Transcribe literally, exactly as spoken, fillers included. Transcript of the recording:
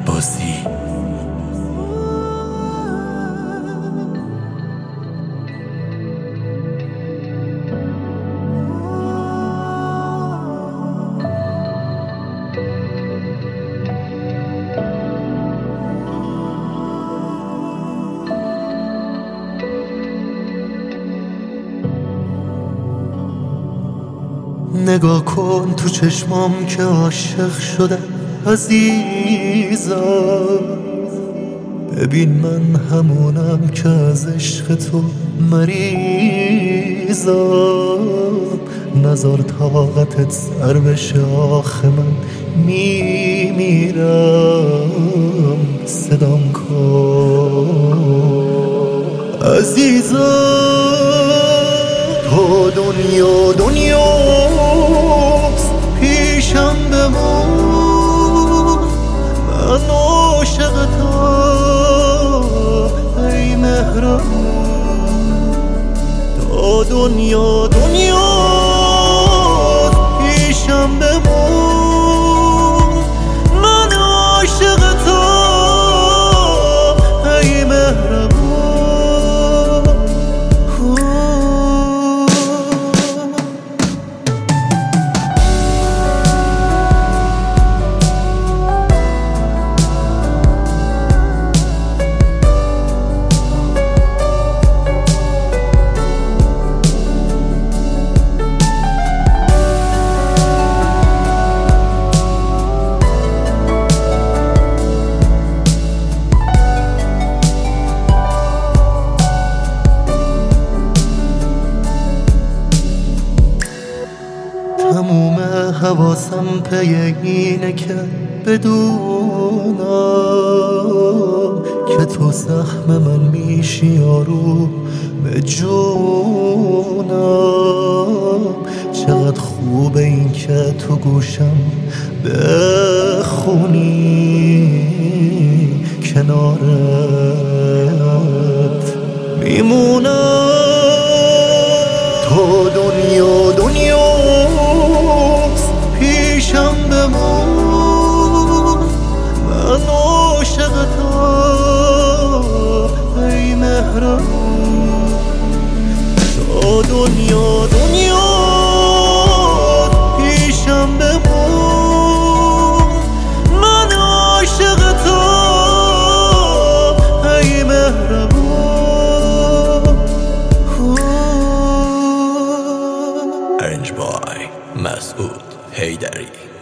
عباسی. نگاه کن تو چشمام که عاشق شدم عزیزم، ببین من همونم که از عشق تو مریضم. نذار طاقتت سر بشه آخه من میمیرم. صدام کن عزیزم، تو دنیا دنیاست پیشم بمون، من عاشقتم ای مهربون. تو دنیا دنیاست پیشم بمون، من عاشقتم ای مهربون. تموم حواسم پی اینه که بدونم که تو سهم من میشی یارو به جونم. چقدر خوبه این که تو گوشم بخونی، کنارت میمونم. تو دنیا دنیاست پیشم بمون، من عاشقتم ای مهربون. تو دنیا دنیاست پیشم بمون، من عاشقتم ای مهربون. Arranged by مسعود حیدری.